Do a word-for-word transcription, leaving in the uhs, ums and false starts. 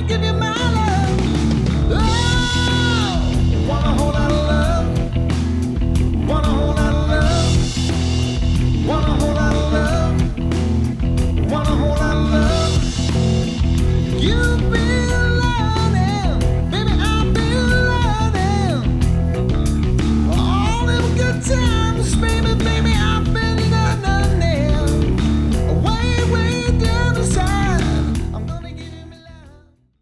give you my love. Oh, want a whole lot of love. Want a whole lot of love. Want a whole lot of love. Want a whole lot of love. You've been learning, baby, I've been learning. All them good times, baby, baby, I've been